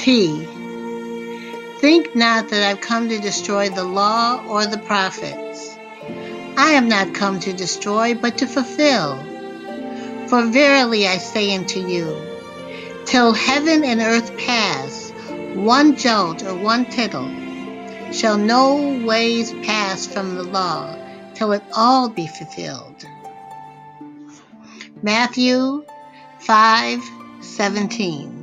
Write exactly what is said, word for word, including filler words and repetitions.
T. Think not that I've come to destroy the law or the prophets. I am not come to destroy, but to fulfill. For verily I say unto you, till heaven and earth pass, one jot or one tittle shall no ways pass from the law, till it all be fulfilled. Matthew five seventeen.